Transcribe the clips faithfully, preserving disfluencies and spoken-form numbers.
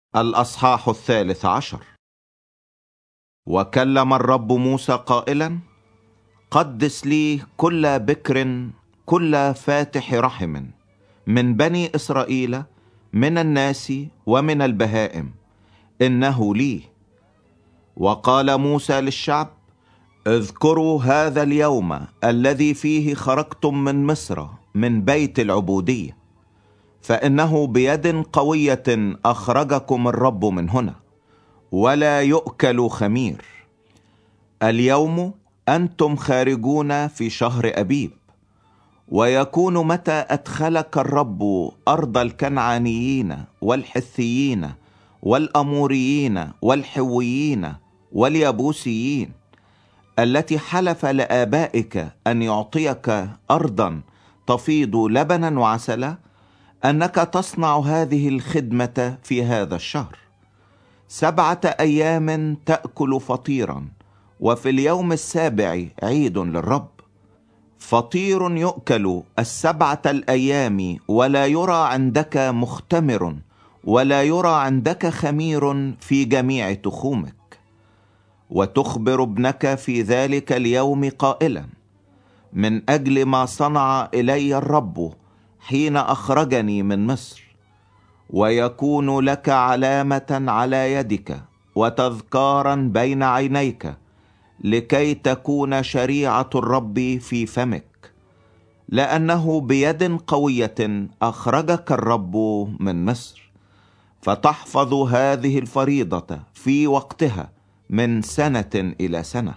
الأصحاح الثالث عشر. وكلم الرب موسى قائلا: قدس لي كل بكر كل فاتح رحم من بني إسرائيل، من الناس ومن البهائم، إنه لي. وقال موسى للشعب: اذكروا هذا اليوم الذي فيه خرجتم من مصر من بيت العبودية، فإنه بيد قوية أخرجكم الرب من هنا، ولا يؤكل خمير. اليوم أنتم خارجون في شهر أبيب، ويكون متى أدخلك الرب أرض الكنعانيين والحثيين والأموريين والحويين واليبوسيين، التي حلف لآبائك أن يعطيك أرضا تفيض لبنا وعسلا، أنك تصنع هذه الخدمة في هذا الشهر. سبعة أيام تأكل فطيرا، وفي اليوم السابع عيد للرب. فطير يؤكل السبعة الأيام، ولا يرى عندك مختمر، ولا يرى عندك خمير في جميع تخومك. وتخبر ابنك في ذلك اليوم قائلا: من أجل ما صنع إلي الرب حين أخرجني من مصر. ويكون لك علامة على يدك وتذكارا بين عينيك، لكي تكون شريعة الرب في فمك، لأنه بيد قوية أخرجك الرب من مصر. فتحفظ هذه الفريضة في وقتها من سنة إلى سنة.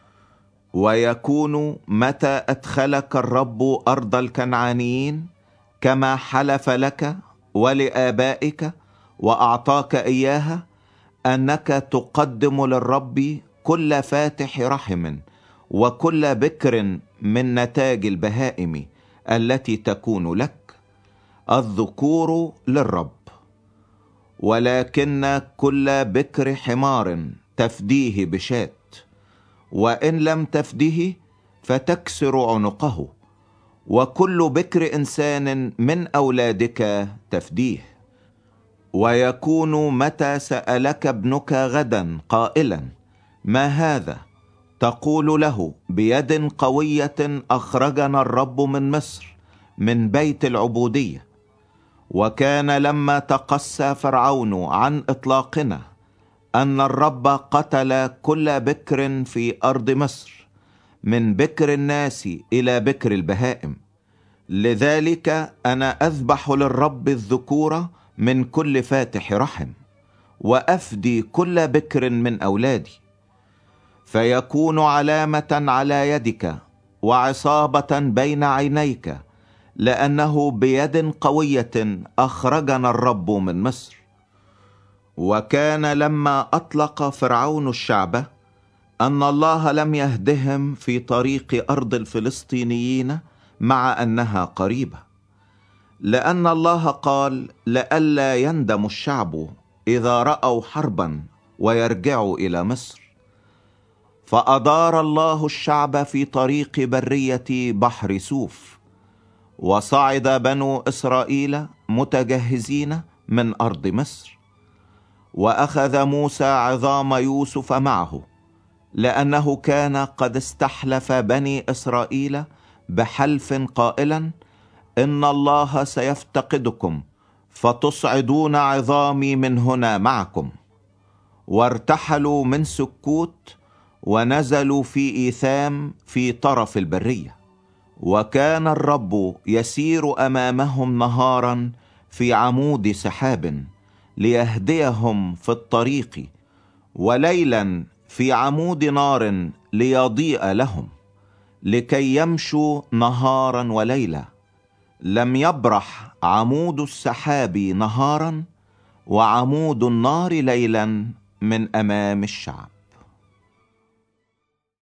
ويكون متى أدخلك الرب أرض الكنعانيين كما حلف لك ولآبائك وأعطاك إياها، أنك تقدم للرب كل فاتح رحم وكل بكر من نتاج البهائم التي تكون لك، الذكور للرب. ولكن كل بكر حمار تفديه بشاة، وإن لم تفده فتكسر عنقه. وكل بكر إنسان من أولادك تفديه. ويكون متى سألك ابنك غدا قائلا: ما هذا؟ تقول له: بيد قوية أخرجنا الرب من مصر من بيت العبودية. وكان لما تقسى فرعون عن إطلاقنا أن الرب قتل كل بكر في أرض مصر، من بكر الناس إلى بكر البهائم. لذلك أنا أذبح للرب الذكور من كل فاتح رحم، وأفدي كل بكر من أولادي. فيكون علامة على يدك وعصابة بين عينيك، لأنه بيد قوية أخرجنا الرب من مصر. وكان لما أطلق فرعون الشعب أن الله لم يهدهم في طريق أرض الفلسطينيين، مع أنها قريبة، لأن الله قال: لئلا يندم الشعب إذا رأوا حربا ويرجعوا إلى مصر. فأدار الله الشعب في طريق برية بحر سوف، وصعد بنو إسرائيل متجهزين من أرض مصر. وأخذ موسى عظام يوسف معه، لأنه كان قد استحلف بني إسرائيل بحلف قائلا: إن الله سيفتقدكم فتصعدون عظامي من هنا معكم. وارتحلوا من سكوت ونزلوا في إيثام في طرف البرية. وكان الرب يسير أمامهم نهارا في عمود سحاب ليهديهم في الطريق، وليلا في عمود نار ليضيء لهم، لكي يمشوا نهارا وليلا. لم يبرح عمود السحاب نهارا وعمود النار ليلا من أمام الشعب.